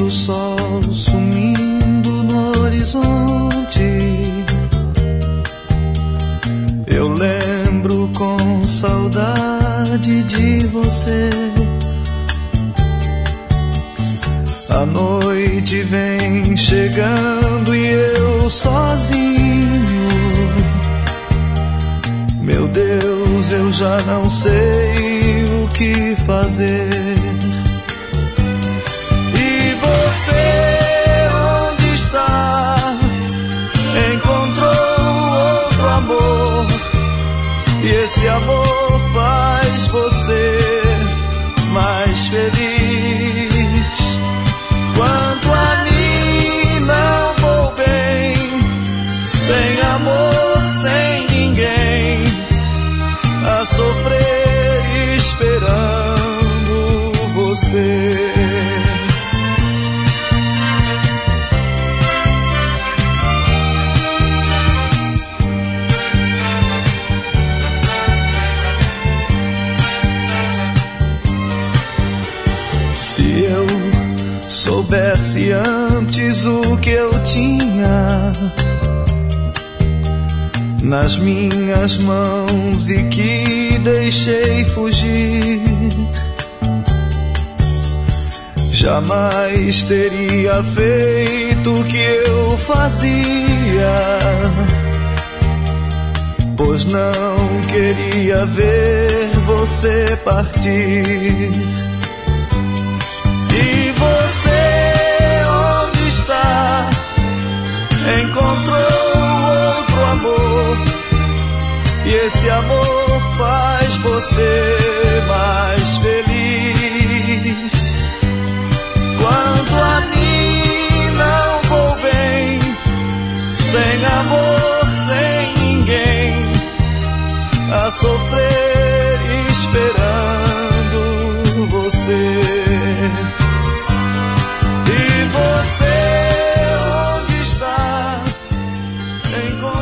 o sol sumindo no horizonte, eu lembro com saudade de você. A noite vem chegando e eu sozinho. Meu Deus, eu já não sei o que fazer. E você, onde está? Encontrou outro amor, e esse amor faz você mais feliz. Quanto a mim, não vou bem, sem amor, sem ninguém, a sofrer esperando você. Se eu soubesse antes o que eu tinha nas minhas mãos e que deixei fugir, jamais teria feito o que eu fazia, pois não queria ver você partir. E você, onde está? Encontrou outro amor, e esse amor faz você mais feliz. Quanto a mim, não vou bem, sem amor, sem ninguém, a sofrer esperando você. E você, onde está? Encontrou